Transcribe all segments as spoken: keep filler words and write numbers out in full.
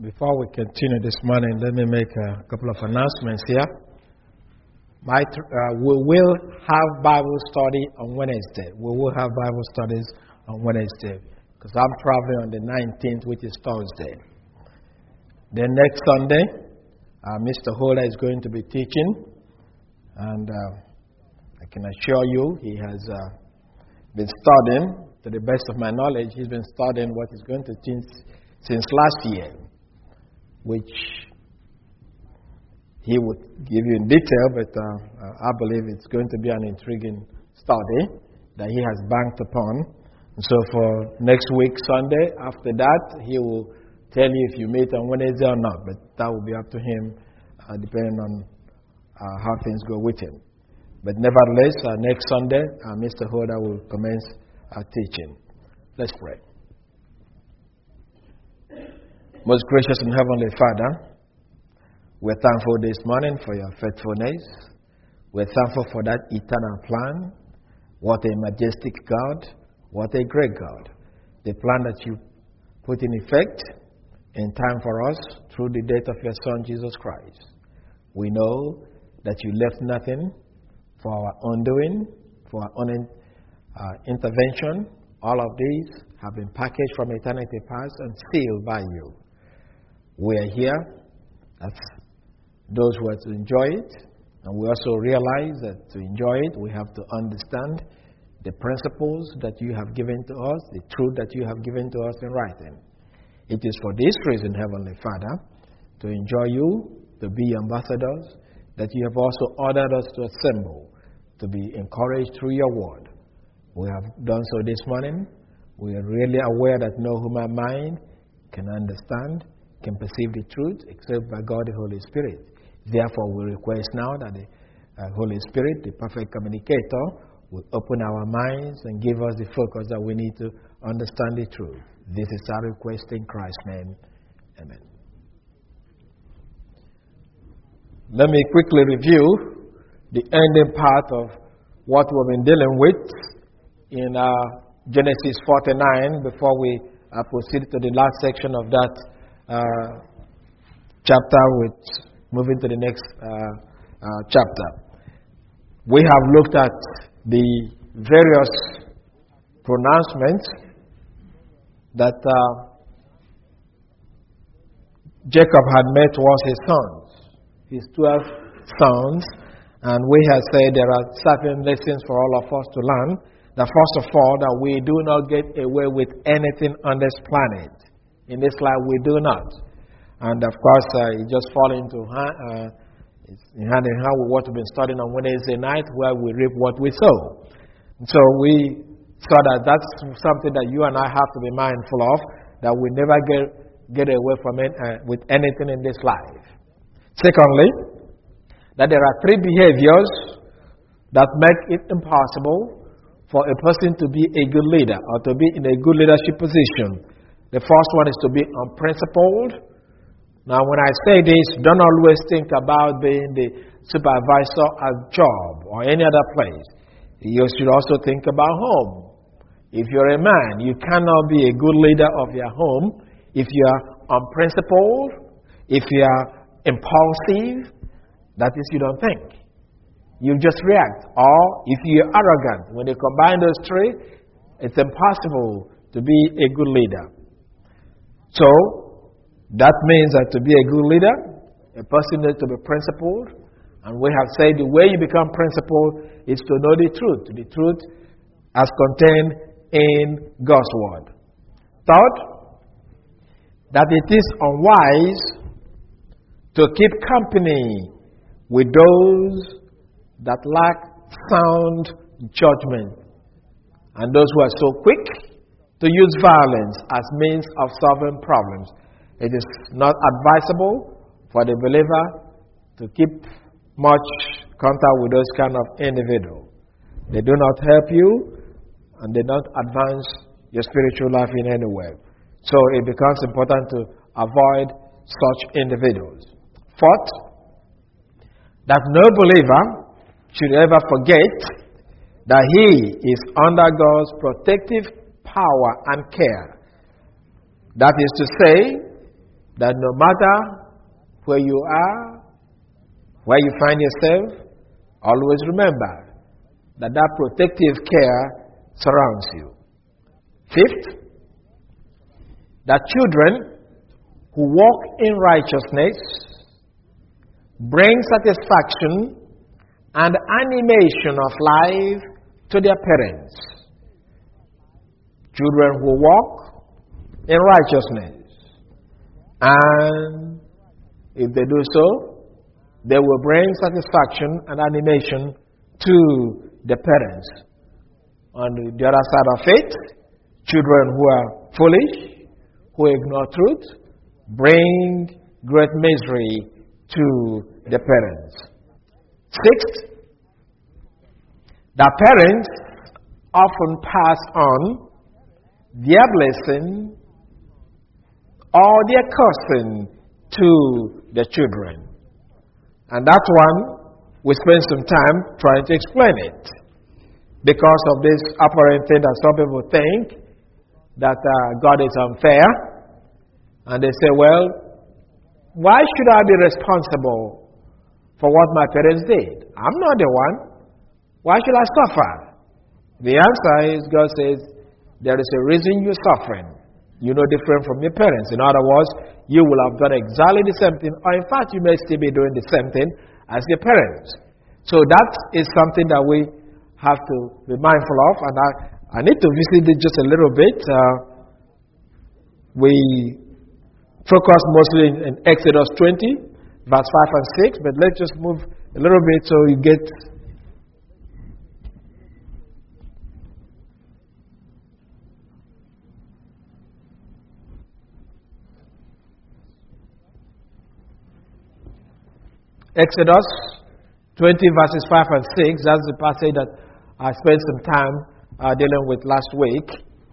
Before we continue this morning, let me make a couple of announcements here. My, uh, we will have Bible study on Wednesday. We will have Bible studies on Wednesday because I'm traveling on the nineteenth, which is Thursday. Then next Sunday, uh, Mister Holder is going to be teaching, and uh, I can assure you he has uh, been studying. To the best of my knowledge, he's been studying what he's going to teach since last year, which he would give you in detail, but uh, uh, I believe it's going to be an intriguing study that he has banked upon. And so for next week, Sunday, after that, he will tell you if you meet on Wednesday or not, but that will be up to him, uh, depending on uh, how things go with him. But nevertheless, uh, next Sunday, uh, Mister Holder will commence our teaching. Let's pray. Most gracious and heavenly Father, we're thankful this morning for your faithfulness. We're thankful for that eternal plan. What a majestic God. What a great God. The plan that you put in effect in time for us through the death of your Son, Jesus Christ. We know that you left nothing for our undoing, for our own uh, intervention. All of these have been packaged from eternity past and sealed by you. We are here as those who are to enjoy it, and we also realize that to enjoy it, we have to understand the principles that you have given to us, the truth that you have given to us in writing. It is for this reason, Heavenly Father, to enjoy you, to be ambassadors, that you have also ordered us to assemble, to be encouraged through your word. We have done so this morning. We are really aware that no human mind can understand, can perceive the truth except by God the Holy Spirit. Therefore, we request now that the uh, Holy Spirit, the perfect communicator, will open our minds and give us the focus that we need to understand the truth. This is our request in Christ's name. Amen. Let me quickly review the ending part of what we've been dealing with in uh, Genesis forty-nine before we uh, proceed to the last section of that Uh, chapter, with moving to the next uh, uh, chapter. We have looked at the various pronouncements that uh, Jacob had made towards his sons, his twelve sons, and we have said there are certain lessons for all of us to learn. That first of all, that we do not get away with anything on this planet. In this life, we do not. And of course, uh, it just falls into hand, uh, in hand in hand with what we've been studying on Wednesday night, where we reap what we sow. And so we saw that that's something that you and I have to be mindful of, that we never get, get away from it uh, with anything in this life. Secondly, that there are three behaviors that make it impossible for a person to be a good leader or to be in a good leadership position. The first one is to be unprincipled. Now, when I say this, don't always think about being the supervisor at job or any other place. You should also think about home. If you're a man, you cannot be a good leader of your home if you are unprincipled, if you are impulsive, that is, you don't think. You just react. Or if you're arrogant. When you combine those three, it's impossible to be a good leader. So, that means that to be a good leader, a person needs to be principled. And we have said the way you become principled is to know the truth. The truth as contained in God's word. Third, that it is unwise to keep company with those that lack sound judgment and those who are so quick to use violence as means of solving problems. It is not advisable for the believer to keep much contact with those kind of individuals. They do not help you, and they don't advance your spiritual life in any way. So it becomes important to avoid such individuals. Fourth, that no believer should ever forget that he is under God's protective power and care. That is to say, that no matter where you are, where you find yourself, always remember that that protective care surrounds you. Fifth, that children who walk in righteousness bring satisfaction and animation of life to their parents. Children who walk in righteousness, and if they do so, they will bring satisfaction and animation to the parents. On the other side of it, children who are foolish, who ignore truth, bring great misery to the parents. Sixth, the parents often pass on their blessing or their cursing to the children. And that one, we spend some time trying to explain it. Because of this apparent thing that some people think that uh, God is unfair. And they say, well, why should I be responsible for what my parents did? I'm not the one. Why should I suffer? The answer is, God says, there is a reason you're suffering. You're no different from your parents. In other words, you will have done exactly the same thing, or in fact, you may still be doing the same thing as your parents. So that is something that we have to be mindful of, and I, I need to visit it just a little bit. Uh, we focus mostly in, in Exodus twenty, verse five and six, but let's just move a little bit so you get Exodus twenty, verses five and six. That's the passage that I spent some time uh, dealing with last week.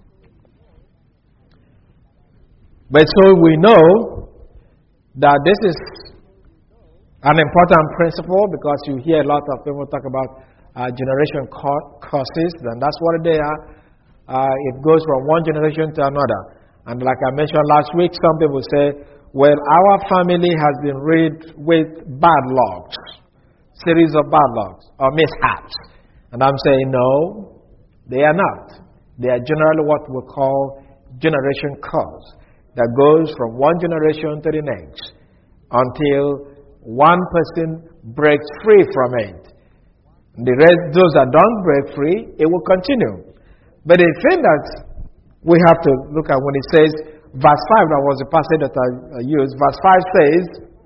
But so we know that this is an important principle, because you hear a lot of people talk about uh, generation curses, and that's what they are. Uh, it goes from one generation to another. And like I mentioned last week, some people say, well, our family has been rid with bad luck, series of bad lucks or mishaps. And I'm saying, no, they are not. They are generally what we call generation curse, that goes from one generation to the next until one person breaks free from it. The rest, those that don't break free, it will continue. But the thing that we have to look at when it says, verse five, that was the passage that I used. Verse five says,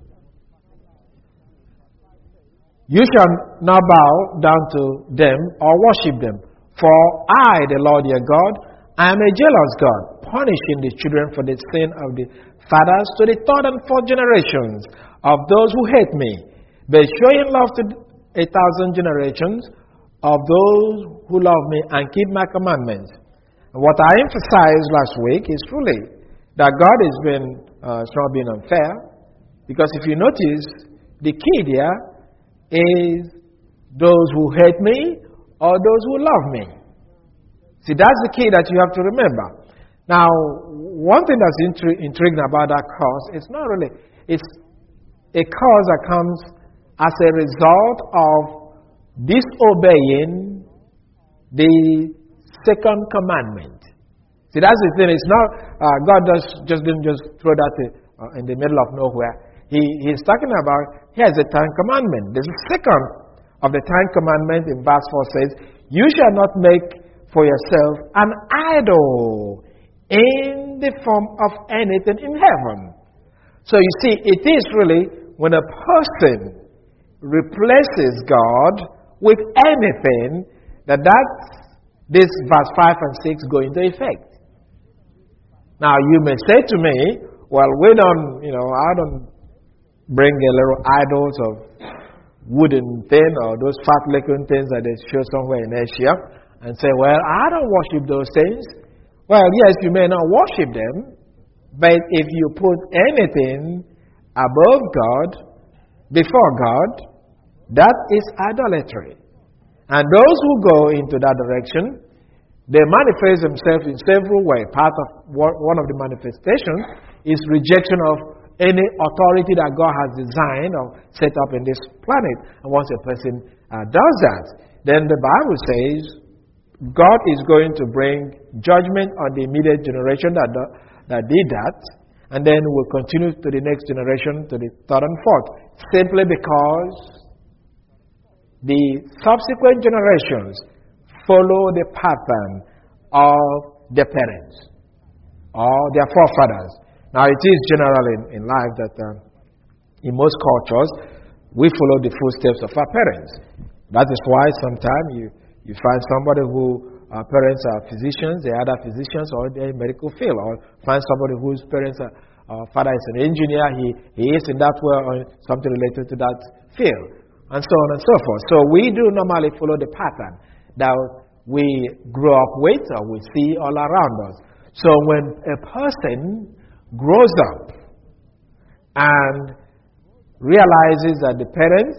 you shall not bow down to them or worship them. For I, the Lord your God, I am a jealous God, punishing the children for the sin of the fathers to the third and fourth generations of those who hate me, but showing love to a thousand generations of those who love me and keep my commandments. And what I emphasized last week is truly that God has been, uh, it's not being unfair, because if you notice, the key there is those who hate me or those who love me. See, that's the key that you have to remember. Now, one thing that's intri- intriguing about that cause, it's not really, it's a cause that comes as a result of disobeying the second commandment. See, that's the thing. It's not, uh, God just, just didn't just throw that uh, in the middle of nowhere. He, he's talking about, here's the Ten Commandments. The second of the Ten Commandments in verse four says, you shall not make for yourself an idol in the form of anything in heaven. So you see, it is really when a person replaces God with anything that that's, this verse five and six go into effect. Now, you may say to me, well, we don't, you know, I don't bring a little idols of wooden thing or those fat looking things that they show somewhere in Asia and say, well, I don't worship those things. Well, yes, you may not worship them, but if you put anything above God, before God, that is idolatry. And those who go into that direction, they manifest themselves in several ways. Part of what, one of the manifestations is rejection of any authority that God has designed or set up in this planet. And once a person uh, does that, then the Bible says God is going to bring judgment on the immediate generation that, that did that, and then will continue to the next generation, to the third and fourth, simply because the subsequent generations follow the pattern of their parents or their forefathers. Now, it is general in, in life that uh, in most cultures, we follow the footsteps of our parents. That is why sometimes you, you find somebody who uh, parents are physicians, they are either physicians or they're in medical field, or find somebody whose parents are, uh, father is an engineer, he, he is in that way or something related to that field, and so on and so forth. So we do normally follow the pattern that we grow up with or we see all around us. So when a person grows up and realizes that the parents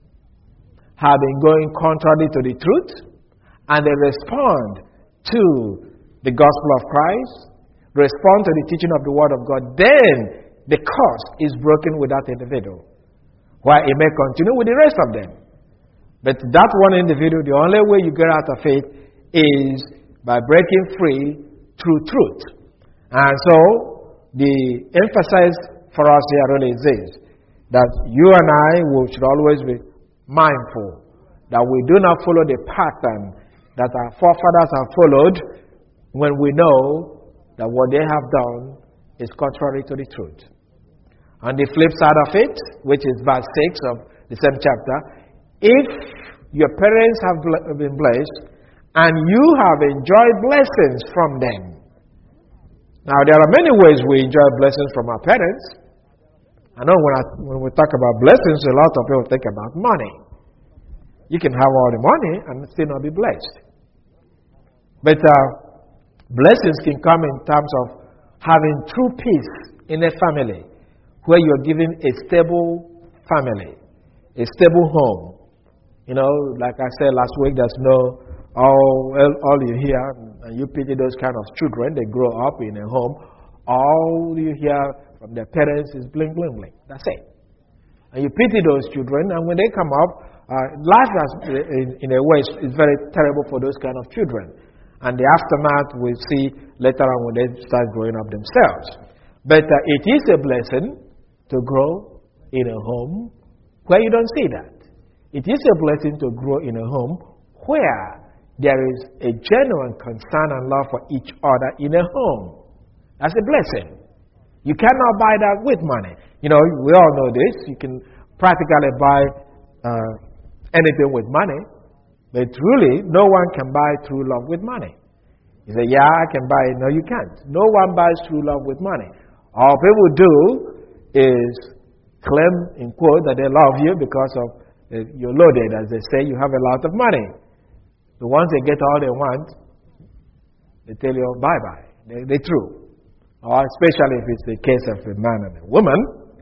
have been going contrary to the truth, and they respond to the gospel of Christ, respond to the teaching of the Word of God, then the curse is broken with that individual, while it may continue with the rest of them. But that one individual, the only way you get out of it is by breaking free through truth. And so, the emphasis for us here really is this, that you and I we should always be mindful that we do not follow the pattern that our forefathers have followed when we know that what they have done is contrary to the truth. On the flip side of it, which is verse six of the same chapter, if your parents have been blessed and you have enjoyed blessings from them. Now, there are many ways we enjoy blessings from our parents. I know when, I, when we talk about blessings, a lot of people think about money. You can have all the money and still not be blessed. But uh, blessings can come in terms of having true peace in a family, where you are given a stable family, a stable home. You know, like I said last week, there's no, all, all you hear, and you pity those kind of children, they grow up in a home, all you hear from their parents is bling, bling, bling. That's it. And you pity those children, and when they come up, uh, life has, in, in a way, is, is very terrible for those kind of children. And the aftermath we'll see later on when they start growing up themselves. But uh, it is a blessing to grow in a home where you don't see that. It is a blessing to grow in a home where there is a genuine concern and love for each other in a home. That's a blessing. You cannot buy that with money. You know, we all know this. You can practically buy uh, anything with money. But truly, no one can buy true love with money. You say, yeah, I can buy it. No, you can't. No one buys true love with money. All people do is claim, in quote, that they love you because of uh, you're loaded, as they say, you have a lot of money. But once they get all they want, they tell you, bye-bye. They, they're true. Or especially if it's the case of a man and a woman.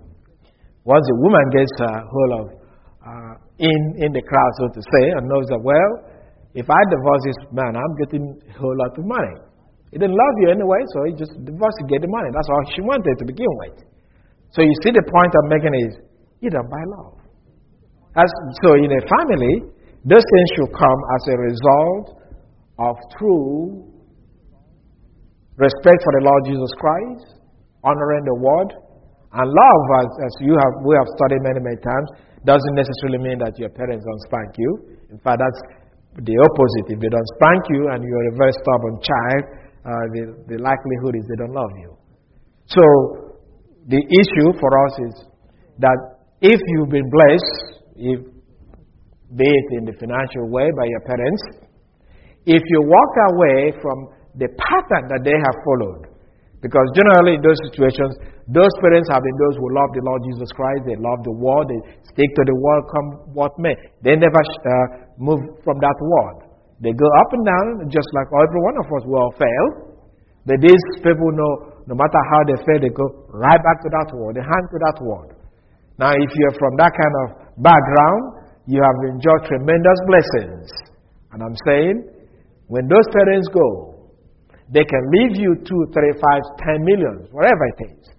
Once a woman gets a hold of uh, in, in the crowd, so to say, and knows that, well, if I divorce this man, I'm getting a whole lot of money. He didn't love you anyway, so he just divorced to get the money. That's all she wanted to begin with. So you see the point I'm making is, you don't buy love. As, so in a family, those things should come as a result of true respect for the Lord Jesus Christ, honoring the Word, and love, as, as you have we have studied many, many times, doesn't necessarily mean that your parents don't spank you. In fact, that's the opposite. If they don't spank you and you're a very stubborn child, uh, the, the likelihood is they don't love you. So, the issue for us is that if you've been blessed, if, be it in the financial way by your parents, if you walk away from the pattern that they have followed, because generally in those situations, those parents have been those who love the Lord Jesus Christ, they love the Word, they stick to the Word, come what may. They never uh, move from that Word. They go up and down, just like every one of us will fail. But these people know, no matter how they fail, they go right back to that Word, they hang to that Word. Now, if you're from that kind of background, you have enjoyed tremendous blessings. And I'm saying, when those parents go, they can leave you two, three, five, ten millions, whatever it is.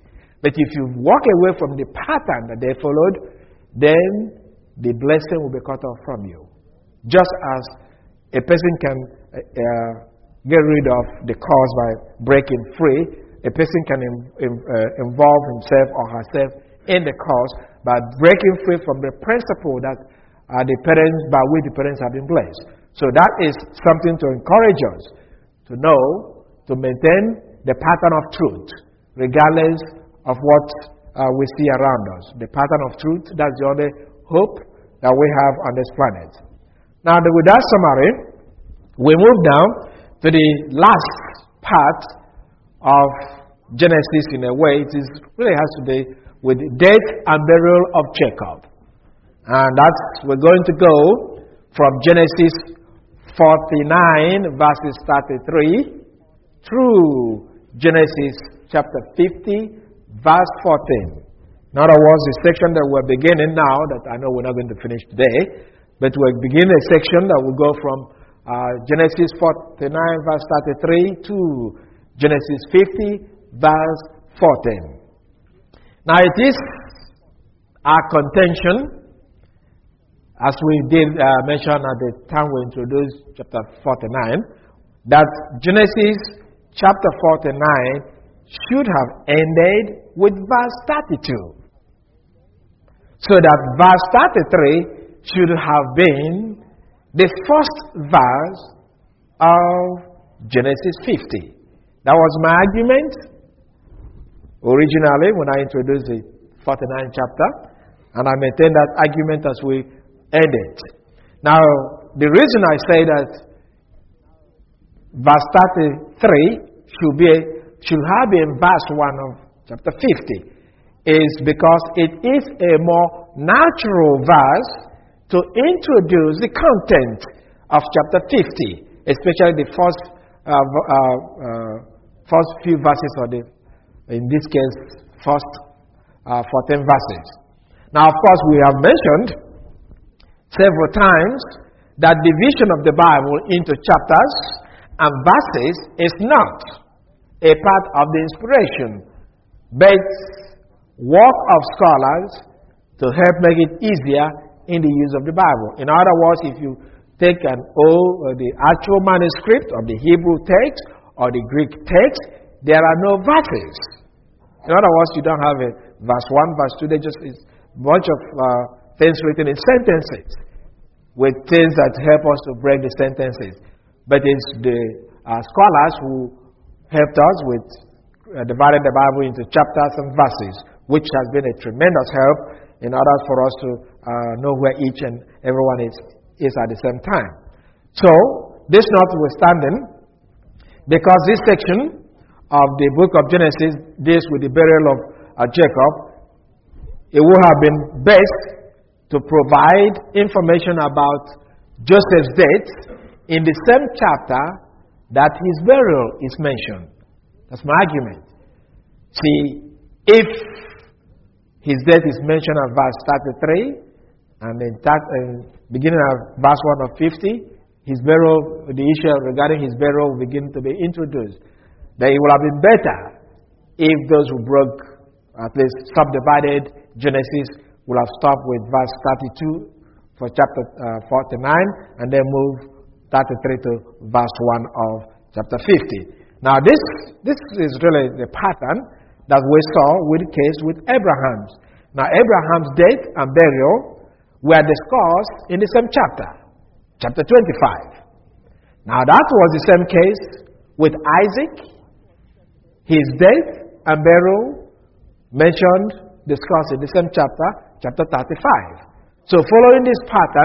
But if you walk away from the pattern that they followed, then the blessing will be cut off from you. Just as a person can uh, get rid of the cause by breaking free, a person can in, in, uh, involve himself or herself in the cause by breaking free from the principle that uh, the parents, by which the parents have been blessed. So that is something to encourage us to know, to maintain the pattern of truth, regardless of what uh, we see around us. The pattern of truth, that's the only hope that we have on this planet. Now, with that summary, we move down to the last part of Genesis in a way. It is, really has to do with the death and burial of Jacob. And that's, we're going to go from Genesis forty-nine, verses thirty-three, through Genesis chapter fifty, verse fourteen. In other words, the section that we're beginning now, that I know we're not going to finish today, but we're beginning a section that will go from uh, Genesis forty-nine, verse thirty-three, to Genesis fifty, verse fourteen. Now it is our contention, as we did uh, mention at the time we introduced chapter forty-nine, that Genesis chapter forty-nine should have ended with verse thirty-two. So that verse thirty-three should have been the first verse of Genesis fifty. That was my argument originally when I introduced the forty-ninth chapter, and I maintain that argument as we end it. Now, the reason I say that verse thirty-three should be should have been verse one of chapter fifty is because it is a more natural verse to introduce the content of chapter fifty, especially the first uh, uh, uh, first few verses of the, in this case, first uh, fourteen verses. Now, of course, we have mentioned several times that division of the Bible into chapters and verses is not a part of the inspiration, but work of scholars to help make it easier in the use of the Bible. In other words, if you take an old, uh, the actual manuscript of the Hebrew text or the Greek text, there are no verses. In other words, you don't have a verse one, verse two. They just is a bunch of uh, things written in sentences with things that help us to break the sentences. But it's the uh, scholars who helped us with uh, dividing the Bible into chapters and verses, which has been a tremendous help in order for us to uh, know where each and everyone is, is at the same time. So, this notwithstanding, because this section of the book of Genesis deals with the burial of uh, Jacob, it would have been best to provide information about Joseph's death in the same chapter that his burial is mentioned. That's my argument. See, if his death is mentioned at verse thirty-three, and then uh, beginning at verse one of fifty, his burial, the issue regarding his burial will begin to be introduced. Then it would have been better if those who broke, at least subdivided Genesis, would have stopped with verse thirty-two for chapter uh, forty-nine, and then move thirty-three to verse one of chapter fifty. Now this, this is really the pattern that we saw with the case with Abraham's. Now Abraham's death and burial were discussed in the same chapter, chapter twenty-five. Now that was the same case with Isaac. His death and burial mentioned, discussed in the same chapter, chapter thirty-five. So following this pattern,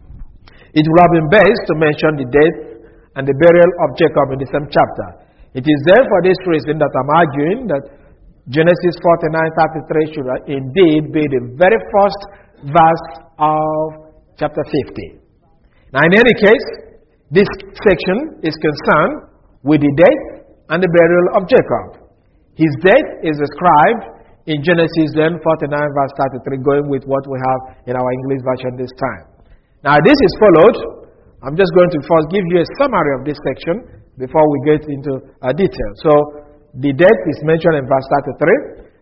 it would have been best to mention the death and the burial of Jacob in the same chapter. It is there for this reason that I'm arguing that Genesis forty-nine thirty-three should indeed be the very first verse of chapter fifty. Now in any case, this section is concerned with the death and the burial of Jacob. His death is described in Genesis then forty-nine verse thirty-three, going with what we have in our English version this time. Now this is followed. I'm just going to first give you a summary of this section before we get into uh, detail. So the death is mentioned in verse thirty-three.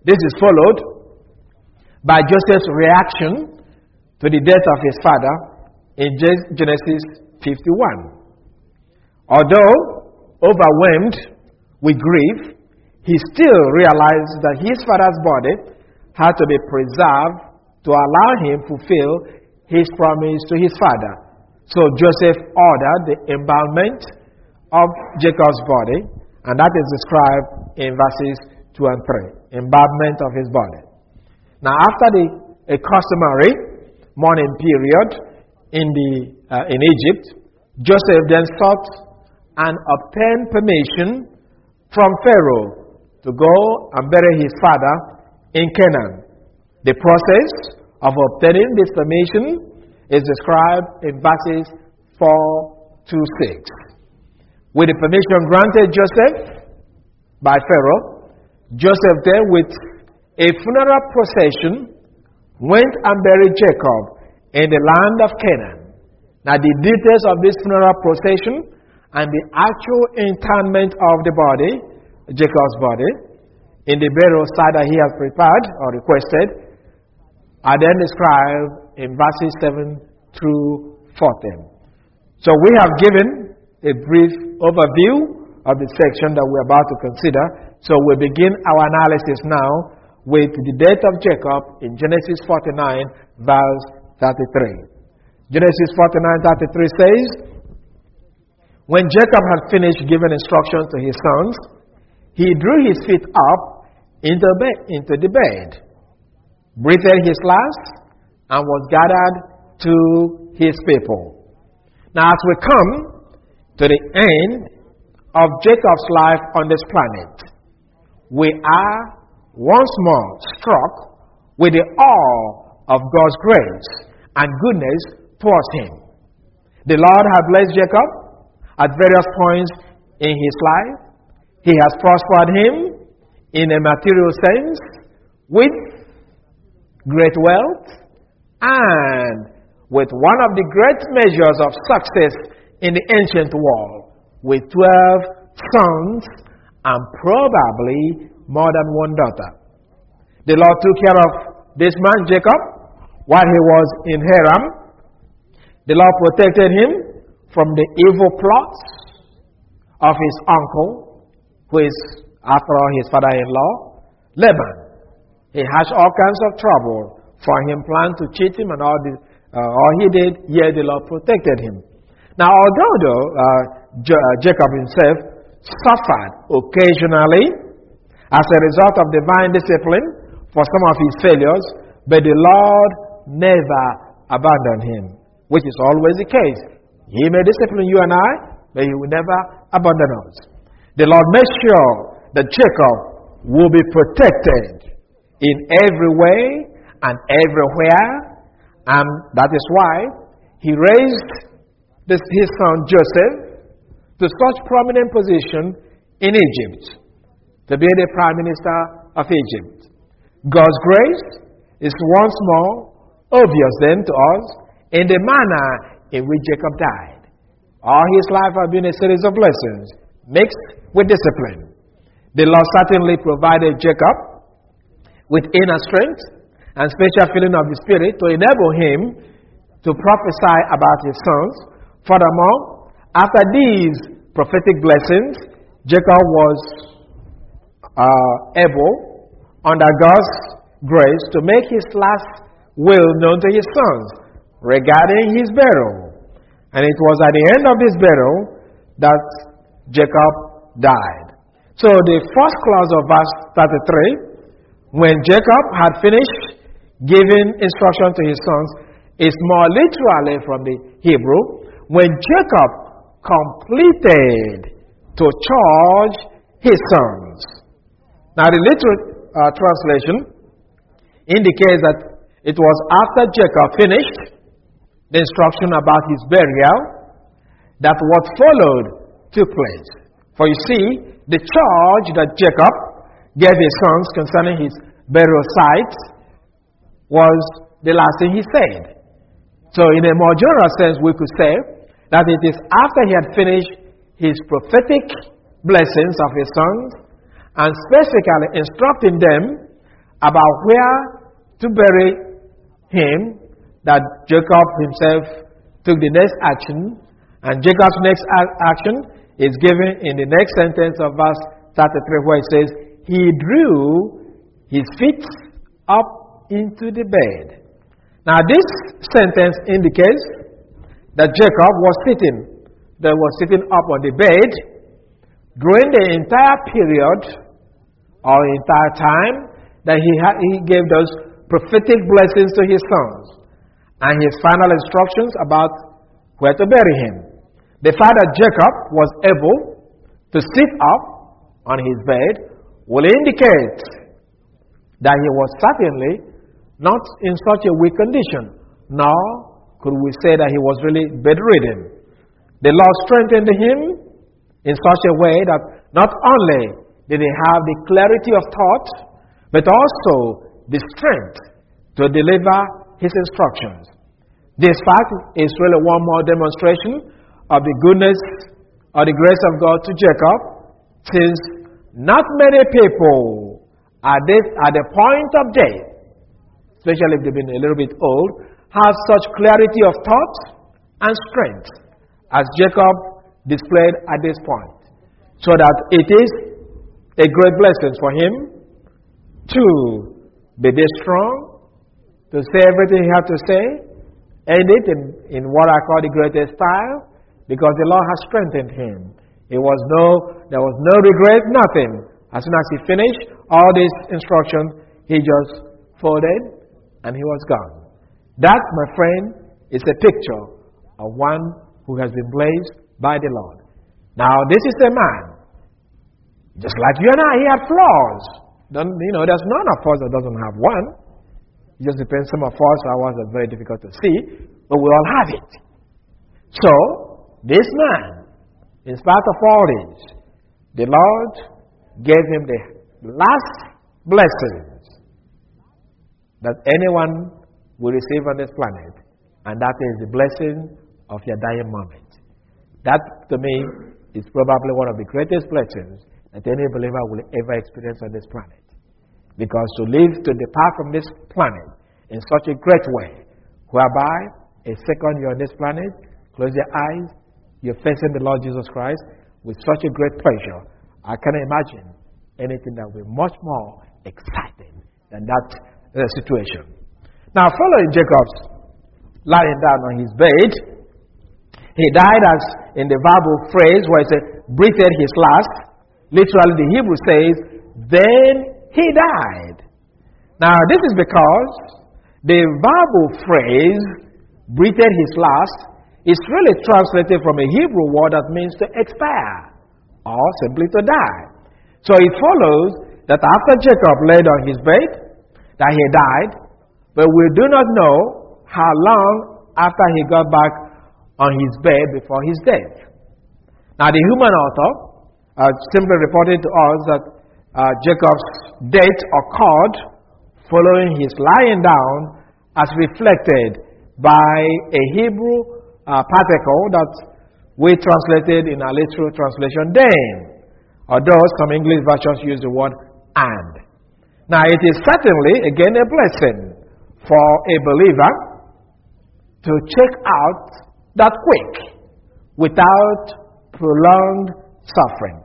This is followed by Joseph's reaction to the death of his father in Genesis fifty-one. Although overwhelmed with grief, he still realized that his father's body had to be preserved to allow him to fulfill his promise to his father. So Joseph ordered the embalmment of Jacob's body, and that is described in verses two and three. Embalmment of his body. Now, after the a customary mourning period in the uh, in Egypt, Joseph then sought and obtained permission from Pharaoh to go and bury his father in Canaan. The process of obtaining this permission is described in verses four to six. With the permission granted Joseph by Pharaoh, Joseph then with a funeral procession went and buried Jacob in the land of Canaan. Now the details of this funeral procession and the actual interment of the body, Jacob's body, in the burial site that he has prepared or requested, are then described in verses seven through fourteen. So we have given a brief overview of the section that we're about to consider. So we begin our analysis now with the death of Jacob in Genesis forty-nine, verse thirty-three. Genesis forty-nine, thirty-three says, when Jacob had finished giving instructions to his sons, he drew his feet up into, bed, into the bed, breathed his last, and was gathered to his people. Now, as we come to the end of Jacob's life on this planet, we are once more struck with the awe of God's grace and goodness towards him. The Lord had blessed Jacob at various points in his life. He has prospered him in a material sense with great wealth and with one of the great measures of success in the ancient world, with twelve sons and probably more than one daughter. The Lord took care of this man Jacob while he was in Haran. The Lord protected him from the evil plots of his uncle, who is, after all, his father-in-law, Laban. He had all kinds of trouble for him, planned to cheat him, and all, the, uh, all he did, yet the Lord protected him. Now, although though, uh, J- uh, Jacob himself suffered occasionally as a result of divine discipline for some of his failures, but the Lord never abandoned him, which is always the case. He may discipline you and I, but he will never abandon us. The Lord made sure that Jacob will be protected in every way and everywhere, and that is why he raised this, his son Joseph to such prominent position in Egypt, to be the prime minister of Egypt. God's grace is once more obvious then to us in the manner in which Jacob died. All his life has been a series of blessings mixed with discipline. The Lord certainly provided Jacob with inner strength and special filling of the Spirit to enable him to prophesy about his sons. Furthermore, after these prophetic blessings, Jacob was uh, able, under God's grace, to make his last will known to his sons regarding his burial. And it was at the end of his burial that Jacob died. So the first clause of verse thirty-three, when Jacob had finished giving instruction to his sons, is more literally from the Hebrew, when Jacob completed to charge his sons. Now the literal uh, translation indicates that it was after Jacob finished the instruction about his burial that what followed took place. For you see, the charge that Jacob gave his sons concerning his burial site was the last thing he said. So in a more general sense, we could say that it is after he had finished his prophetic blessings of his sons and specifically instructing them about where to bury him that Jacob himself took the next action. And Jacob's next action is given in the next sentence of verse thirty-three, where it says, he drew his feet up into the bed. Now this sentence indicates that Jacob was sitting, that was sitting up on the bed during the entire period or entire time that he, had, he gave those prophetic blessings to his sons and his final instructions about where to bury him. The fact that Jacob was able to sit up on his bed will indicate that he was certainly not in such a weak condition, nor could we say that he was really bedridden. The Lord strengthened him in such a way that not only did he have the clarity of thought, but also the strength to deliver his instructions. This fact is really one more demonstration of the goodness or the grace of God to Jacob, since not many people at, this, at the point of death, especially if they've been a little bit old, have such clarity of thought and strength as Jacob displayed at this point. So that it is a great blessing for him to be this strong, to say everything he had to say, end it in, in what I call the greatest style, because the Lord has strengthened him. It was no, there was no regret, nothing. As soon as he finished all these instructions, he just folded and he was gone. That, my friend, is a picture of one who has been blessed by the Lord. Now, this is a man, just like you and I, he had flaws. Don't, you know, there's none of us that doesn't have one. It just depends. Some of us, ours are very difficult to see, but we all have it. So, this man, in spite of all this, the Lord gave him the last blessings that anyone will receive on this planet, and that is the blessing of your dying moment. That, to me, is probably one of the greatest blessings that any believer will ever experience on this planet. Because to live, to depart from this planet in such a great way, whereby a second you're on this planet, close your eyes, you're facing the Lord Jesus Christ with such a great pleasure. I cannot imagine anything that will be much more exciting than that uh, situation. Now, following Jacob's lying down on his bed, he died as in the Bible phrase where it says, breathed his last. Literally, the Hebrew says, then he died. Now, this is because the Bible phrase, breathed his last, is really translated from a Hebrew word that means to expire or simply to die. So it follows that after Jacob laid on his bed, that he died, but we do not know how long after he got back on his bed before his death. Now, the human author uh, simply reported to us that uh, Jacob's death occurred following his lying down, as reflected by a Hebrew uh, particle that we translated in our literal translation, then. Although some English versions use the word and. Now, it is certainly, again, a blessing for a believer to check out that quick without prolonged suffering.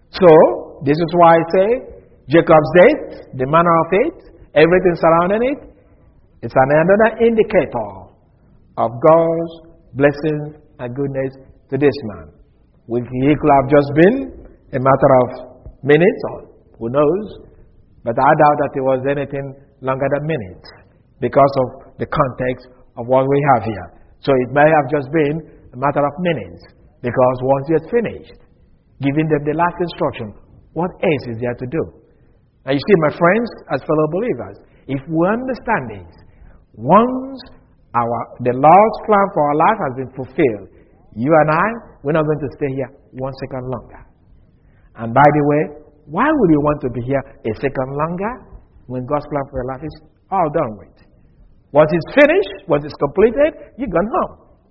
So, this is why I say Jacob's death, the manner of it, everything surrounding it, it's another indicator of God's blessings and goodness to this man. Which he could have just been a matter of minutes, or who knows, but I doubt that it was anything longer than minutes because of the context of what we have here. So it may have just been a matter of minutes, because once he had finished giving them the last instruction, what else is there to do? Now you see, my friends, as fellow believers, if we understand this, once our the Lord's plan for our life has been fulfilled, you and I, we're not going to stay here one second longer. And by the way, why would you want to be here a second longer when God's plan for your life is all done with? Once it's finished, once it's completed, you're gone home.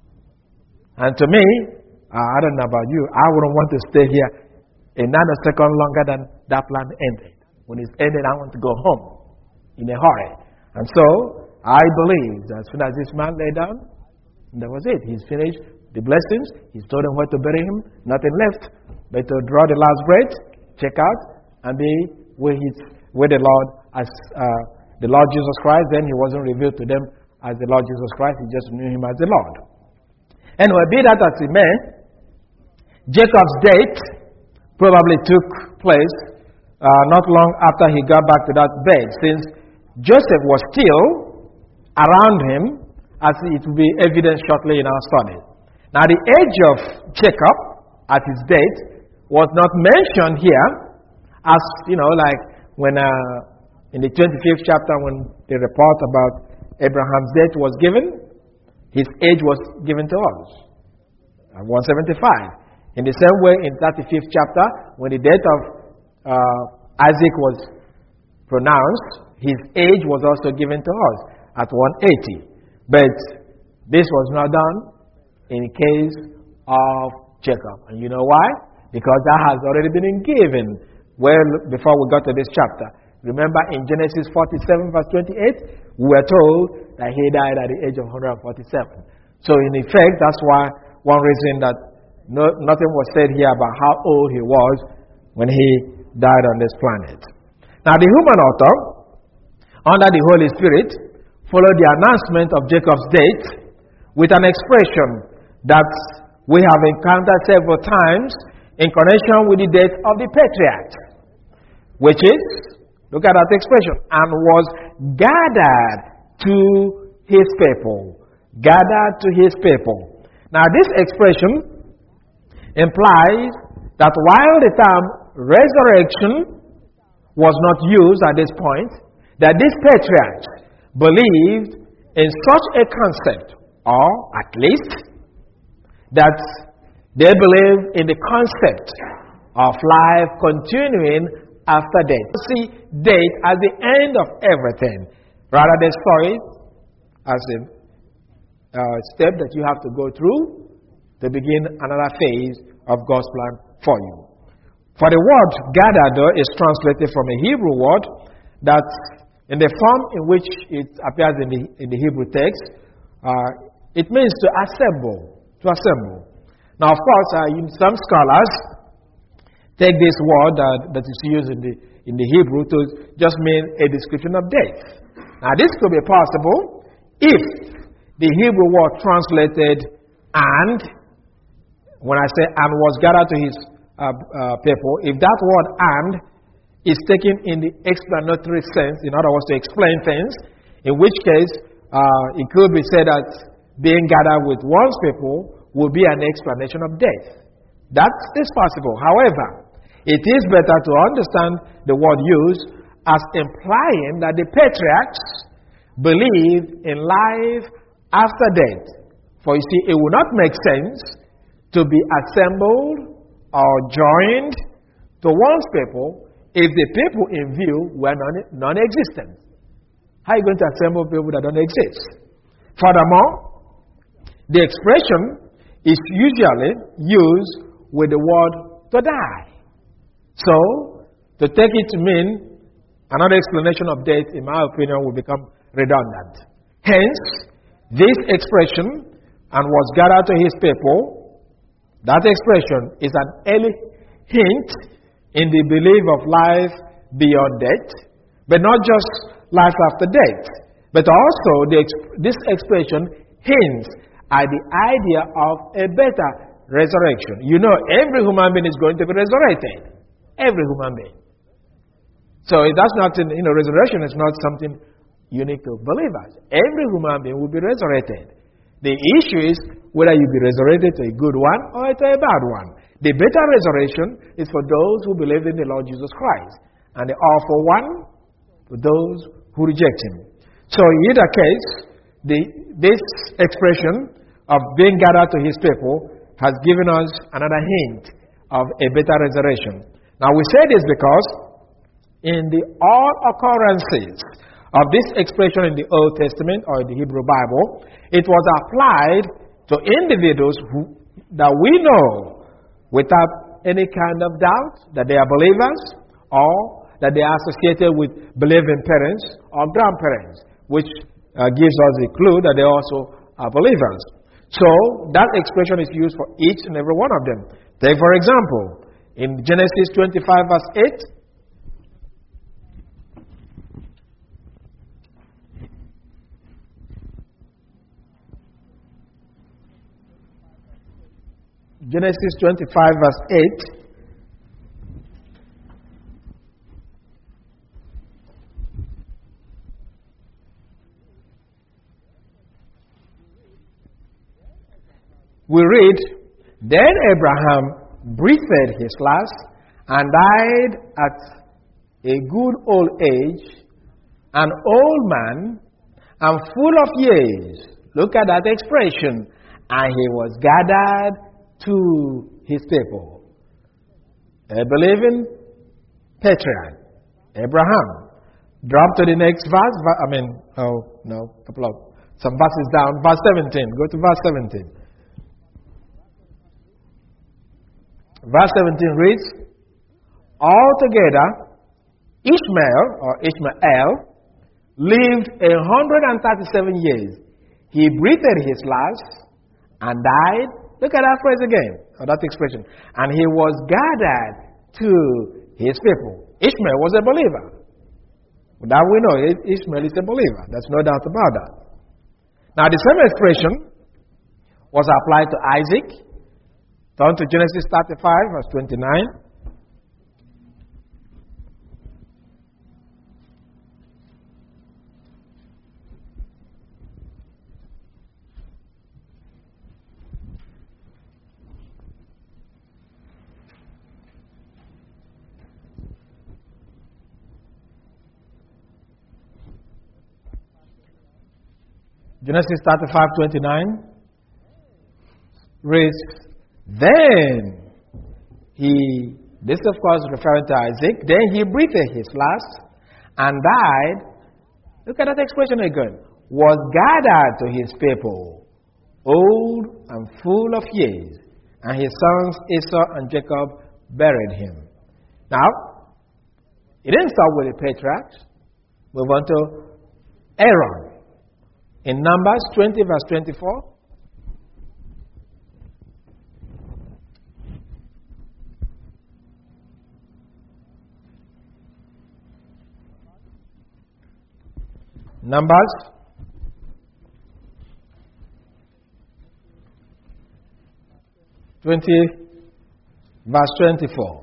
And to me, uh, I don't know about you, I wouldn't want to stay here another second longer than that plan ended. When it's ended, I want to go home. in a hurry. And so, I believe that as soon as this man lay down, that was it. He's finished the blessings. He's told them where to bury him. Nothing left but to draw the last breath, check out, and be with, his, with the Lord as uh, the Lord Jesus Christ. Then he wasn't revealed to them as the Lord Jesus Christ. He just knew him as the Lord. Anyway, be that as it may, Jacob's death probably took place uh, not long after he got back to that bed, since Joseph was still around him, as it will be evident shortly in our study. Now, the age of Jacob at his death was not mentioned here, as, you know, like when uh, in the twenty-fifth chapter, when the report about Abraham's death was given, his age was given to us, at one seventy-five. In the same way, in thirty-fifth chapter, when the death of uh, Isaac was pronounced, his age was also given to us at one eighty. But this was not done in the case of Jacob. And you know why? Because that has already been given well before we got to this chapter. Remember in Genesis forty-seven verse twenty-eight, we were told that he died at the age of one hundred forty-seven. So in effect, that's why one reason that no, nothing was said here about how old he was when he died on this planet. Now the human author, under the Holy Spirit, followed the announcement of Jacob's death with an expression that we have encountered several times in connection with the death of the patriarchs, which is, look at that expression, and was gathered to his people. Gathered to his people. Now this expression implies that while the term resurrection was not used at this point, that these patriarchs believed in such a concept, or at least that they believed in the concept of life continuing after death. See death as the end of everything, rather they saw it as a uh, step that you have to go through to begin another phase of God's plan for you. For the word gathered is translated from a Hebrew word that in the form in which it appears in the, in the Hebrew text, uh, it means to assemble, to assemble. Now, of course, uh, some scholars take this word uh, that is used in the, in the Hebrew to just mean a description of death. Now, this could be possible if the Hebrew word translated and, when I say and was gathered to his uh, uh, people, if that word and is taken in the explanatory sense, in other words, to explain things, in which case uh, it could be said that being gathered with one's people will be an explanation of death. That is possible. However, it is better to understand the word used as implying that the patriarchs believed in life after death. For you see, it would not make sense to be assembled or joined to one's people if the people in view were non- non-existent. How are you going to assemble people that don't exist? Furthermore, the expression is usually used with the word to die. So, to take it to mean another explanation of death, in my opinion, will become redundant. Hence, this expression, and was gathered to his people, that expression is an early hint in the belief of life beyond death, but not just life after death, but also the, this expression hints at the idea of a better resurrection. You know, every human being is going to be resurrected. Every human being. So that's not, you know, resurrection is not something unique to believers. Every human being will be resurrected. The issue is whether you be resurrected to a good one or to a bad one. The better resurrection is for those who believe in the Lord Jesus Christ, and the awful one for those who reject him. So in either case, the, this expression of being gathered to his people has given us another hint of a better resurrection. Now we say this because in the all occurrences of this expression in the Old Testament or in the Hebrew Bible, it was applied to individuals who, that we know without any kind of doubt that they are believers, or that they are associated with believing parents or grandparents, which uh, gives us a clue that they also are believers. So that expression is used for each and every one of them. Take, for example, in Genesis twenty-five, verse eight. Genesis twenty-five, verse eight. We read, then Abraham breathed his last and died at a good old age, an old man and full of years. Look at that expression. And he was gathered to his people. A believing patriarch, Abraham. Drop to the next verse. I mean, oh, no, couple of, some verses down. Verse seventeen. Go to verse seventeen. Verse seventeen reads, altogether, Ishmael, or Ishmael, lived a hundred and thirty-seven years. He breathed his last and died. Look at that phrase again, or that expression. And he was gathered to his people. Ishmael was a believer. Now we know Ishmael is a believer. There's no doubt about that. Now the same expression was applied to Isaac. Turn to Genesis thirty-five, verse twenty-nine. Genesis thirty-five, twenty-nine reads, then he, this of course referring to Isaac, then he breathed his last and died. Look at that expression again. Was gathered to his people, old and full of years, and his sons Esau and Jacob buried him. Now, it didn't start with the patriarchs. We want to Aaron. In Numbers twenty, verse twenty-four. Numbers twenty, verse twenty-four.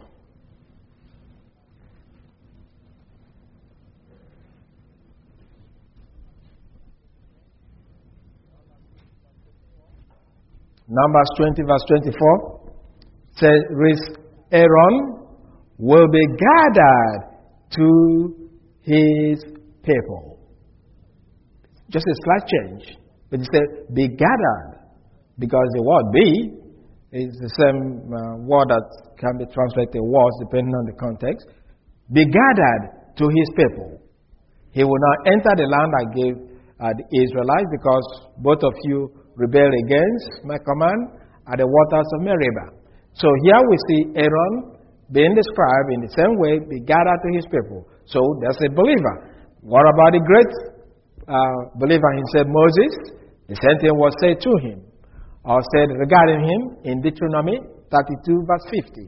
Numbers twenty, verse twenty-four says, reads, Aaron will be gathered to his people. Just a slight change. But he said, be gathered. Because the word be is the same uh, word that can be translated was depending on the context. Be gathered to his people. He will now enter the land I gave uh, the Israelites, because both of you rebelled against my command at the waters of Meribah. So here we see Aaron being described in the same way, be gathered to his people. So that's a believer. What about the great uh, believer himself, Moses? The same thing was said to him, or said regarding him in Deuteronomy thirty-two, verse fifty.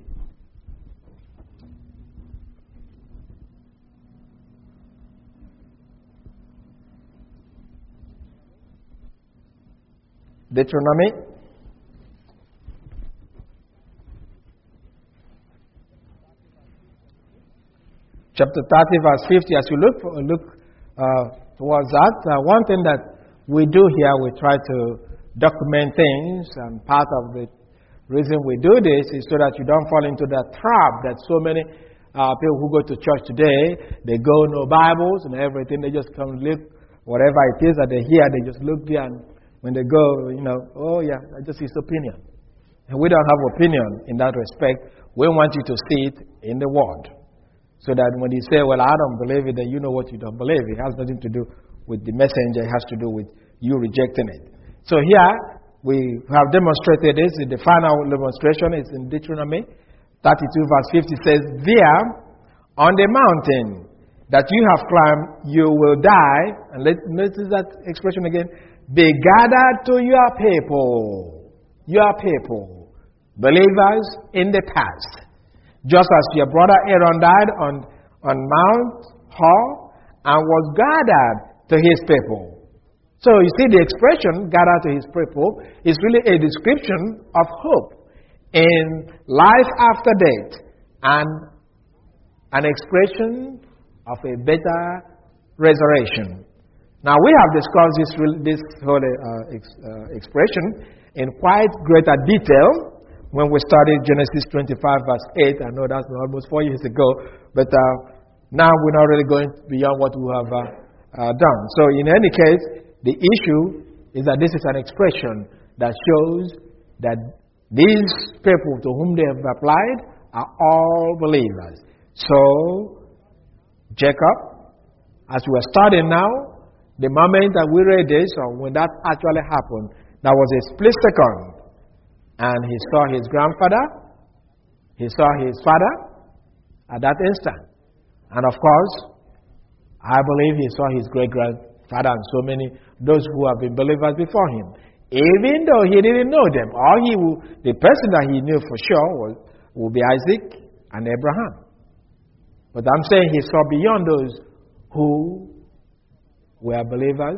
Deuteronomy chapter thirty, verse fifty. As you look for, look uh, towards that, uh, one thing that we do here, we try to document things, and part of the reason we do this is so that you don't fall into that trap that so many uh, people who go to church today, they go no Bibles and everything. They just come look whatever it is that they hear. They just look there, and when they go, you know, oh yeah, that's just his opinion. And we don't have opinion in that respect. We want you to see it in the Word. So that when you say, well, I don't believe it, then you know what you don't believe. It has nothing to do with the messenger. It has to do with you rejecting it. So here, we have demonstrated this. The final demonstration is in Deuteronomy thirty-two, verse fifty says, there on the mountain that you have climbed, you will die. And let, let's use that expression again. Be gathered to your people. Your people. Believers in the past. Just as your brother Aaron died on, on Mount Hor and was gathered to his people. So you see, the expression gathered to his people is really a description of hope in life after death and an expression of a better resurrection. Now, we have discussed this, this whole uh, ex, uh, expression in quite greater detail when we studied Genesis twenty-five, verse eight. I know that's almost four years ago, but uh, now we're not really going beyond what we have uh, uh, done. So, in any case, the issue is that this is an expression that shows that these people to whom they have applied are all believers. So, Jacob, as we are studying now, the moment that we read this, or when that actually happened, there was a split second. And he saw his grandfather, he saw his father at that instant. And of course, I believe he saw his great-grandfather and so many, those who have been believers before him. Even though he didn't know them, all he will, the person that he knew for sure was, will be Isaac and Abraham. But I'm saying he saw beyond those who were believers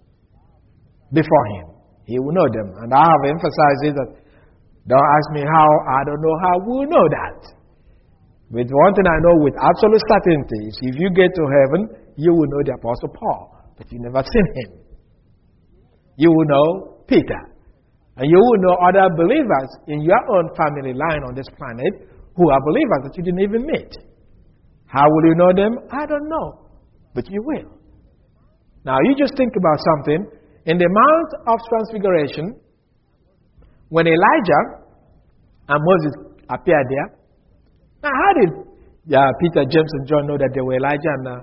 before him. He will know them. And I have emphasized it that don't ask me how, I don't know how we'll know that. But one thing I know with absolute certainty is if you get to heaven, you will know the Apostle Paul, but you never seen him. You will know Peter. And you will know other believers in your own family line on this planet who are believers that you didn't even meet. How will you know them? I don't know. But you will. Now, you just think about something. In the Mount of Transfiguration, when Elijah and Moses appeared there, now how did uh, Peter, James, and John know that they were Elijah and uh,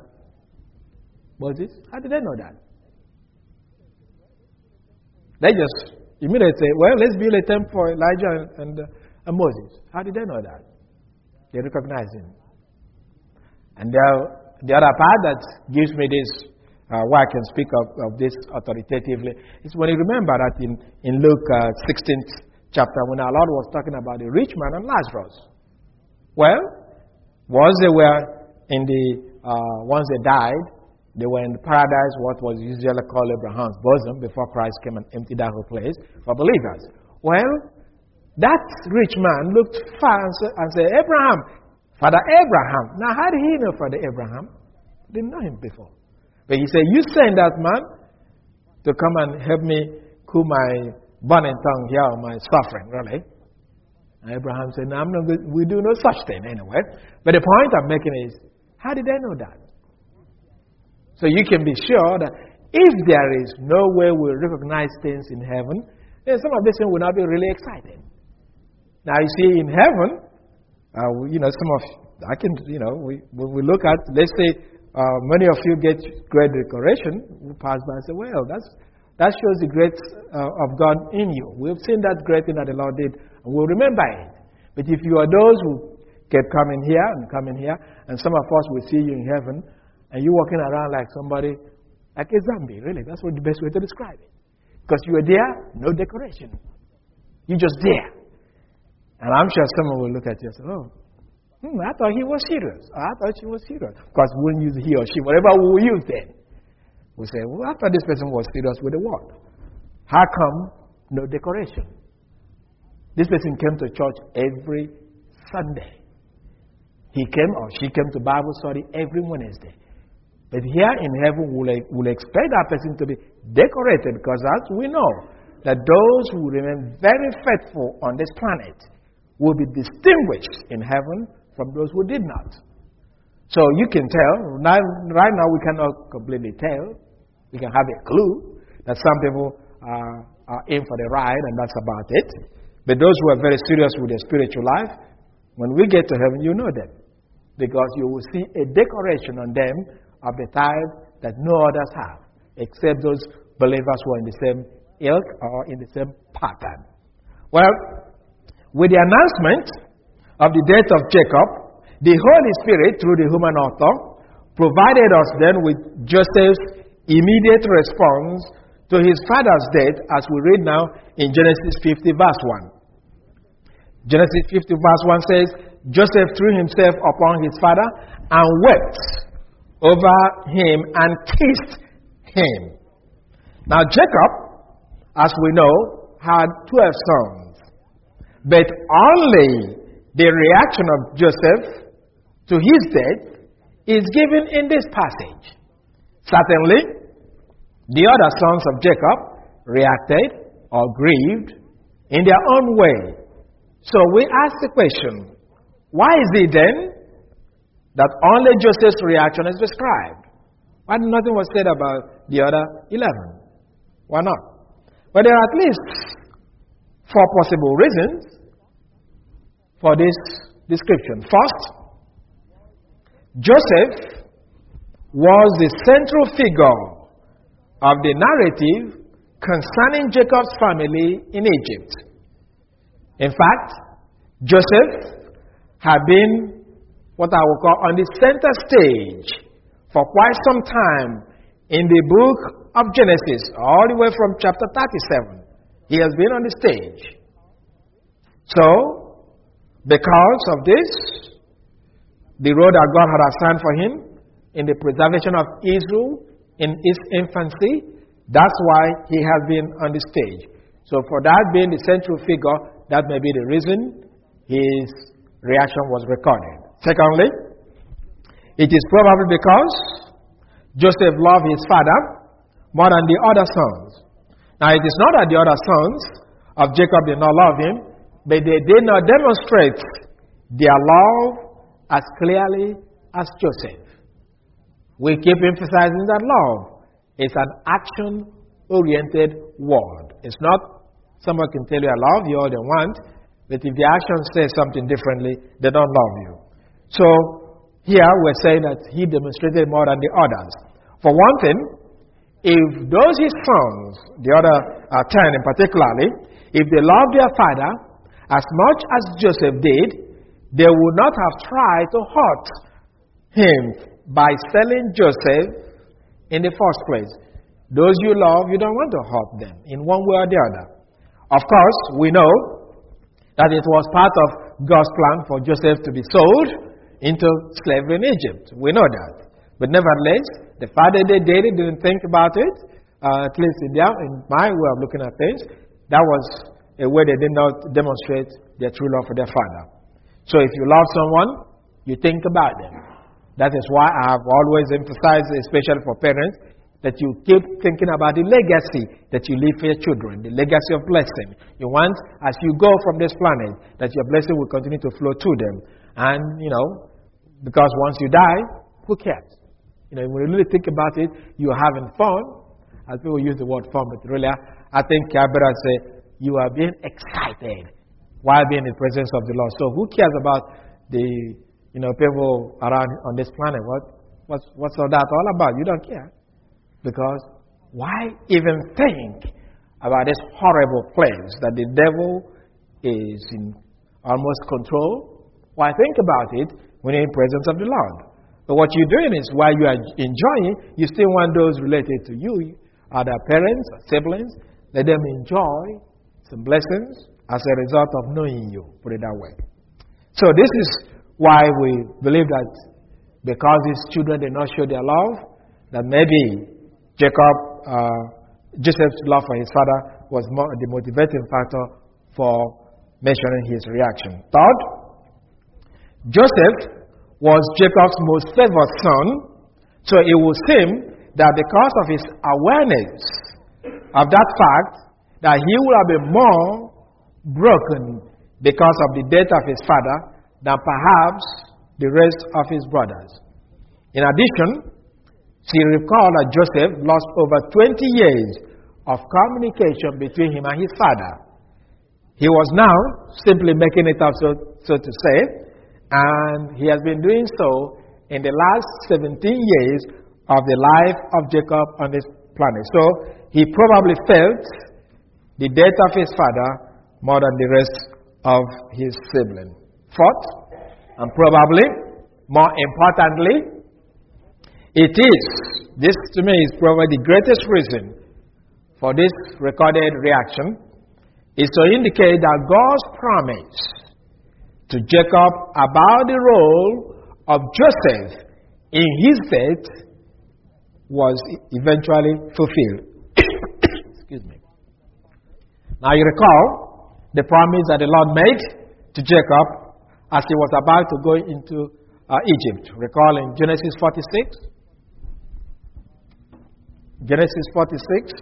Moses? How did they know that? They just immediately say, well, let's build a temple for Elijah and, and, uh, and Moses. How did they know that? They recognized him. And the, the other part that gives me this, uh, why I can speak of, of this authoritatively, is when you remember that in, in Luke uh, sixteenth chapter, when our Lord was talking about the rich man and Lazarus. Well, once they were in the, uh, once they died, they were in the paradise, what was usually called Abraham's bosom, before Christ came and emptied that whole place for believers. Well, that rich man looked far and said, Abraham, Father Abraham. Now, how did he know Father Abraham? Didn't know him before. But he said, you send that man to come and help me cool my burning tongue here on my suffering, really. And Abraham said, no, I'm not good. We do no such thing anyway. But the point I'm making is, how did they know that? So you can be sure that if there is no way we recognize things in heaven, then some of this thing will not be really exciting. Now, you see, in heaven, uh, you know, some of, I can, you know, we, when we look at, let's say, uh, many of you get great decoration, we pass by and say, well, that's, that shows the grace uh, of God in you. We've seen that great thing that the Lord did, and we'll remember it. But if you are those who kept coming here and coming here, and some of us will see you in heaven, and you're walking around like somebody, like a zombie, really. That's what the best way to describe it. Because you were there, no decoration. You're just there. And I'm sure someone will look at you and say, oh, hmm, I thought he was serious. I thought she was serious. Because we wouldn't use he or she, whatever we will use then. We say, well, I thought this person was serious with the word. How come no decoration? This person came to church every Sunday. He came or she came to Bible study every Wednesday. But here in heaven, we'll, we'll expect that person to be decorated, because as we know, that those who remain very faithful on this planet will be distinguished in heaven from those who did not. So you can tell, now, right now we cannot completely tell. We can have a clue that some people are, are in for the ride, and that's about it. But those who are very serious with their spiritual life, when we get to heaven, you know them. Because you will see a decoration on them of the type that no others have, except those believers who are in the same ilk or in the same pattern. Well, with the announcement of the death of Jacob, The Holy Spirit, through the human author, provided us then with Joseph's immediate response to his father's death, as we read now in Genesis fifty, verse one. Genesis fifty, verse one says, Joseph threw himself upon his father and wept over him and kissed him. Now, Jacob, as we know, had twelve sons. But only the reaction of Joseph to his death is given in this passage. Certainly, the other sons of Jacob reacted or grieved in their own way. So we ask the question, why is it then that only Joseph's reaction is described? Why nothing was said about the other eleven? Why not? But there are at least four possible reasons for this description. First, Joseph was the central figure of the narrative concerning Jacob's family in Egypt. In fact, Joseph had been what I would call on the center stage for quite some time in the book of Genesis, all the way from chapter thirty-seven. He has been on the stage. So, because of this, the role that God had assigned for him in the preservation of Israel in its infancy, that's why he has been on the stage. So for that being the central figure, that may be the reason his reaction was recorded. Secondly, it is probably because Joseph loved his father more than the other sons. Now it is not that the other sons of Jacob did not love him, but they did not demonstrate their love as clearly as Joseph. We keep emphasizing that love is an action-oriented word. It's not someone can tell you I love you all they want, but if the action says something differently, they don't love you. So here we're saying that he demonstrated more than the others. For one thing, if those his sons, the other uh, ten in particularly, if they loved their father as much as Joseph did, they would not have tried to hurt him by selling Joseph in the first place. Those you love, you don't want to hurt them in one way or the other. Of course, we know that it was part of God's plan for Joseph to be sold into slavery in Egypt. We know that. But nevertheless, the fact that they did it, didn't think about it, uh, at least in, their, in my way of looking at things, that was a way they did not demonstrate their true love for their father. So if you love someone, you think about them. That is why I have always emphasized, especially for parents, that you keep thinking about the legacy that you leave for your children, the legacy of blessing. You want, as you go from this planet, that your blessing will continue to flow to them. And, you know, because once you die, who cares? You know, when you really think about it, you're having fun. As people use the word fun, but really, I think I better say, you are being excited while being in the presence of the Lord. So who cares about the, you know, people around on this planet? What, what's, what's all that all about? You don't care. Because why even think about this horrible place that the devil is in almost control? Why think about it when you're in the presence of the Lord? But what you're doing is, while you are enjoying, you still want those related to you, other parents or siblings, let them enjoy some blessings as a result of knowing you, put it that way. So this is why we believe that because his children did not show their love, that maybe Jacob, uh, Joseph's love for his father was more the motivating factor for mentioning his reaction. Third, Joseph was Jacob's most favored son, so it would seem that because of his awareness of that fact, that he would have been more broken because of the death of his father than perhaps the rest of his brothers. In addition, see, recall that Joseph lost over twenty years of communication between him and his father. He was now simply making it up, so, so to say, and he has been doing so in the last seventeen years of the life of Jacob on this planet. So he probably felt the death of his father more than the rest of his siblings. Fourth, and probably More importantly, it is, this to me is probably the greatest reason for this recorded reaction, is to indicate that God's promise to Jacob about the role of Joseph in his death was eventually fulfilled. Excuse me. Now you recall the promise that the Lord made to Jacob as he was about to go into uh, Egypt. Recall in Genesis forty-six. Genesis forty-six.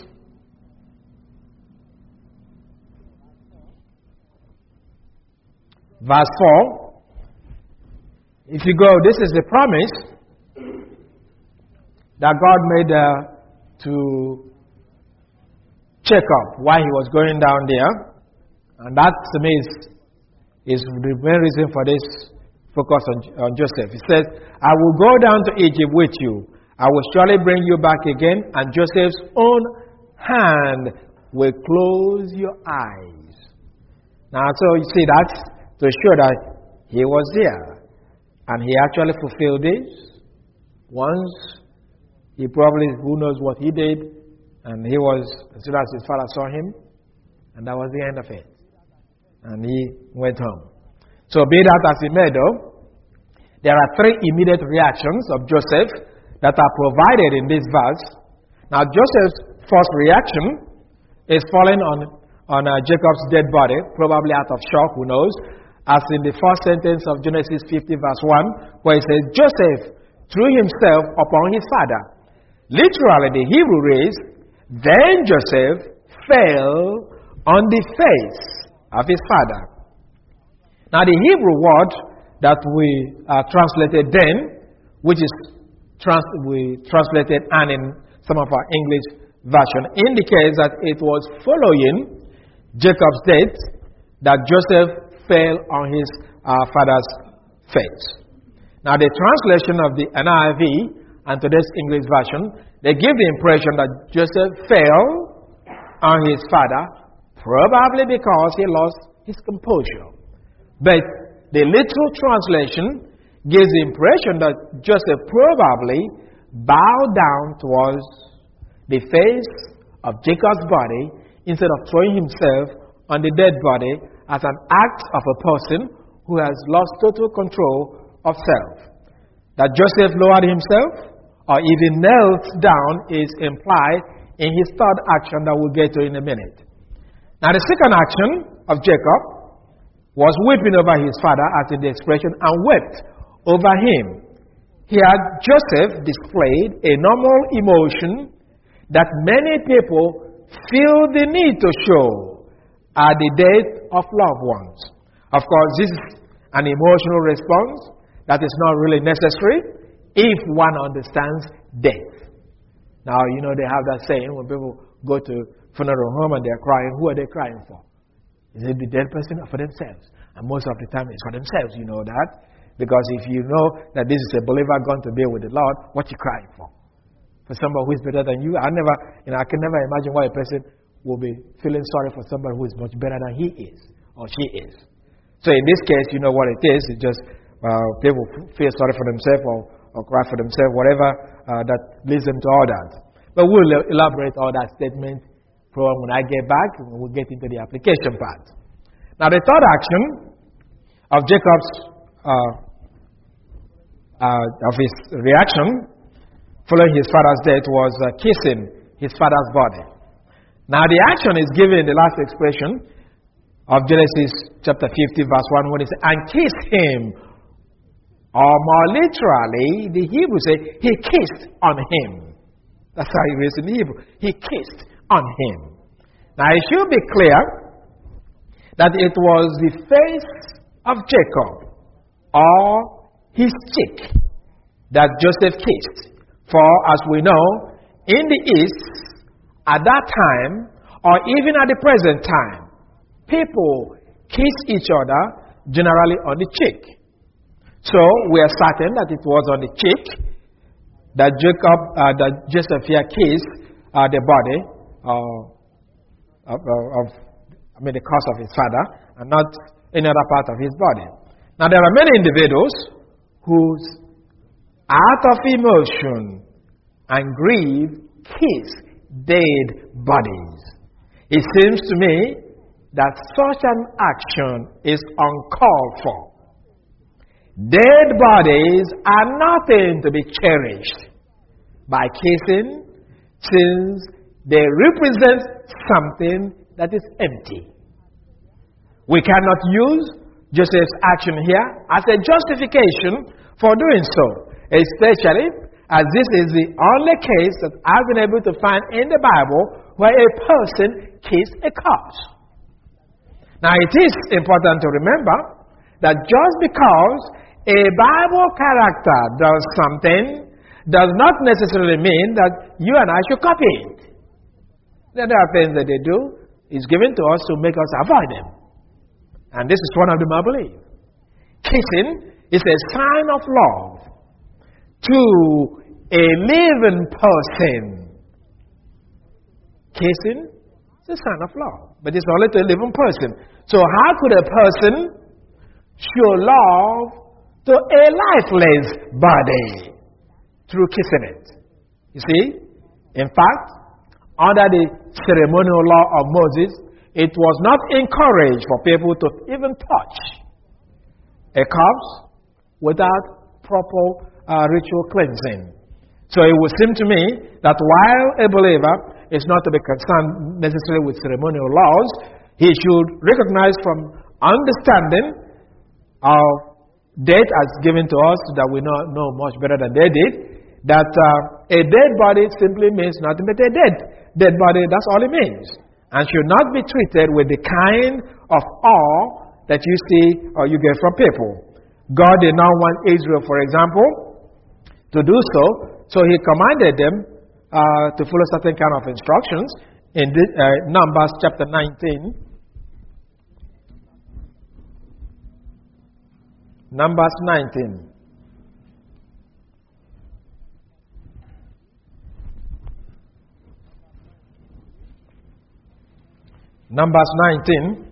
Verse four. If you go, this is the promise that God made uh, to Jacob while he was going down there. And that to me is, is the main reason for this focus on, on Joseph. He says, I will go down to Egypt with you. I will surely bring you back again, and Joseph's own hand will close your eyes. Now, so you see, that's to show that he was there. And he actually fulfilled this. Once, he probably, who knows what he did, and he was, as soon as his father saw him, and that was the end of it. And he went home. So be that as it may, though, there are three immediate reactions of Joseph that are provided in this verse. Now, Joseph's first reaction is falling on, on uh, Jacob's dead body, probably out of shock, who knows, as in the first sentence of Genesis fifty, verse one, where it says, Joseph threw himself upon his father. Literally, the Hebrew reads, then Joseph fell on the face of his father. Now, the Hebrew word that we uh, translated then, which is trans- we translated and in some of our English version, indicates that it was following Jacob's death that Joseph fell on his uh, father's face. Now, the translation of the N I V and today's English version, they give the impression that Joseph fell on his father, probably because he lost his composure. But the literal translation gives the impression that Joseph probably bowed down towards the face of Jacob's body instead of throwing himself on the dead body as an act of a person who has lost total control of self. That Joseph lowered himself or even knelt down is implied in his third action that we'll get to in a minute. Now, the second action of Jacob was weeping over his father, as in the expression, and wept over him. Here, Joseph displayed a normal emotion that many people feel the need to show at the death of loved ones. Of course, this is an emotional response that is not really necessary if one understands death. Now, you know, they have that saying when people go to funeral home and they're crying, who are they crying for? Is it the dead person or for themselves? And most of the time it's for themselves, you know that. Because if you know that this is a believer going to be with the Lord, what you crying for? For somebody who is better than you? I never, you know, I can never imagine why a person will be feeling sorry for somebody who is much better than he is or she is. So in this case, you know what it is. It's just uh, people feel sorry for themselves or, or cry for themselves, whatever uh, that leads them to all that. But we'll elaborate all that statement when I get back, and we'll get into the application part. Now, the third action of Jacob's uh, uh, of his reaction following his father's death was uh, kissing his father's body. Now, the action is given in the last expression of Genesis chapter fifty, verse one, when it says, and kiss him. Or more literally, the Hebrew say, he kissed on him. That's how it is in the Hebrew. He kissed on him. Now, it should be clear that it was the face of Jacob or his cheek that Joseph kissed. For, as we know, in the East, at that time, or even at the present time, people kiss each other generally on the cheek. So, we are certain that it was on the cheek that Jacob, uh, that Joseph here kissed uh, the body uh, of, of, I mean, the corpse of his father, and not any other part of his body. Now, there are many individuals whose out of emotion and grief kiss dead bodies. It seems to me that such an action is uncalled for. Dead bodies are nothing to be cherished by kissing, since they represent something that is empty. We cannot use Joseph's action here as a justification for doing so, especially as this is the only case that I've been able to find in the Bible where a person kissed a corpse. Now, it is important to remember that just because a Bible character does something does not necessarily mean that you and I should copy it. There are things that they do is given to us to make us avoid them. And this is one of them, I believe. Kissing is a sign of love to a living person. Kissing is a sign of love, but it's only to a living person. So how could a person show love to a lifeless body? Through kissing it. You see, in fact, under the ceremonial law of Moses, it was not encouraged for people to even touch a corpse without proper uh, ritual cleansing. So it would seem to me that while a believer is not to be concerned necessarily with ceremonial laws, he should recognize from understanding of death as given to us that we know, know much better than they did, that uh, a dead body simply means nothing but a dead dead body. That's all it means, and should not be treated with the kind of awe that you see or you get from people. God did not want Israel, for example, to do so, so He commanded them uh, to follow certain kind of instructions in the, uh, Numbers chapter nineteen. Numbers nineteen. Numbers nineteen.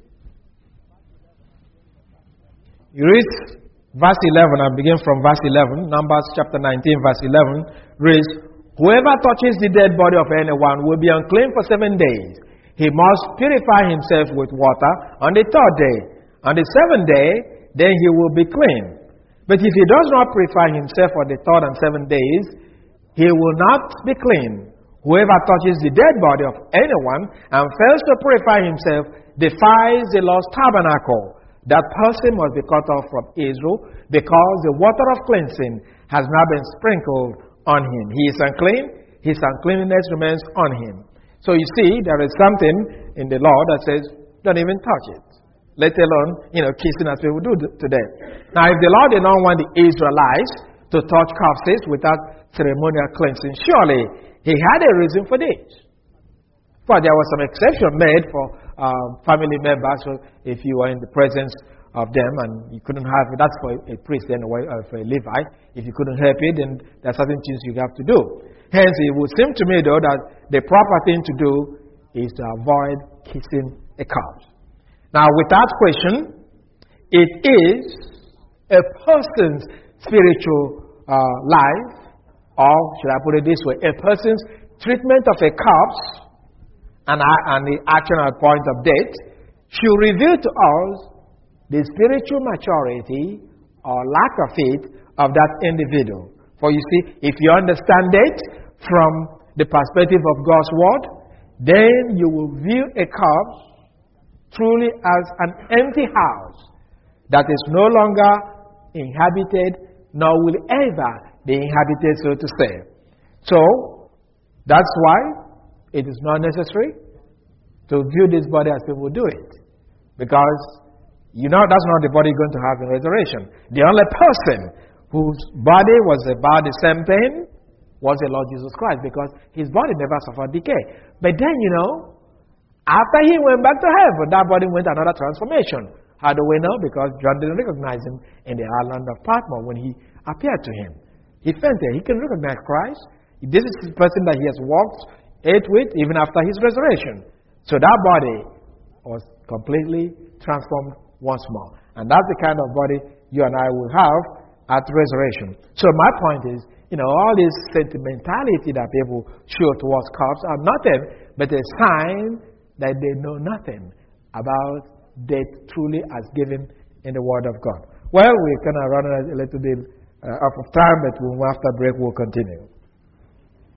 You read verse eleven and begin from verse eleven. Numbers chapter nineteen, verse eleven reads, "Whoever touches the dead body of anyone will be unclean for seven days. He must purify himself with water on the third day. On the seventh day, then he will be clean. But if he does not purify himself on the third and seventh days, he will not be clean. Whoever touches the dead body of anyone and fails to purify himself defies the Lord's tabernacle. That person must be cut off from Israel, because the water of cleansing has now been sprinkled on him. He is unclean, his uncleanness remains on him." So you see, there is something in the law that says, don't even touch it, let alone, you know, kissing as people do today. Now, if the law did not want the Israelites to touch corpses without ceremonial cleansing, surely He had a reason for this. But there was some exception made for um, family members. So if you were in the presence of them and you couldn't have it, that's for a priest anyway, or for a Levite. If you couldn't help it, then there are certain things you have to do. Hence, it would seem to me, though, that the proper thing to do is to avoid kissing a corpse. Now, without question, it is a person's spiritual uh, life, or should I put it this way, a person's treatment of a corpse and, and the action at point of death should reveal to us the spiritual maturity or lack of it of that individual. For you see, if you understand it from the perspective of God's Word, then you will view a corpse truly as an empty house that is no longer inhabited, nor will ever be inhabited, so to say. So, that's why it is not necessary to view this body as people do it. Because, you know, that's not the body you're going to have in resurrection. The only person whose body was about the same thing was the Lord Jesus Christ, because his body never suffered decay. But then, you know, after he went back to heaven, that body went another transformation. How do we know? Because John didn't recognize him in the island of Patmos when he appeared to him. He fainted. He can recognize Christ. This is the person that he has walked, ate with, even after his resurrection. So that body was completely transformed once more. And that's the kind of body you and I will have at resurrection. So my point is, you know, all this sentimentality that people show towards cops are nothing but a sign that they know nothing about death truly as given in the Word of God. Well, we're kind of running a little bit uh, out of time, but after break we'll continue.